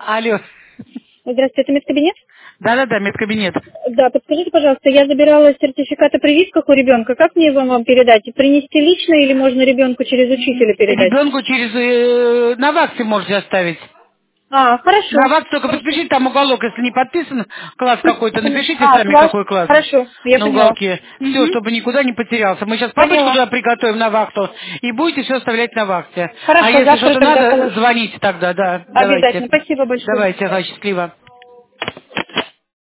Алло. Здравствуйте, это медкабинет? Да-да-да, медкабинет. Да, подскажите, пожалуйста, я забирала сертификат о прививках у ребенка. Как мне его вам передать? Принести лично или можно ребенку через учителя передать? Ребенку через... на ваксе можете оставить. Хорошо. На ваксе только подпишите, там уголок, если не подписан класс какой-то, напишите сами, Класс. какой класс Хорошо, я на поняла. уголке. Все, Угу. чтобы никуда не потерялся. Мы сейчас папочку Поняла. туда приготовим на вахту, и будете все оставлять на вахте. А Хорошо, если завтра что-то тогда надо, положу. звоните тогда, да. Давайте. Обязательно. Спасибо большое. Давайте, ага, счастливо.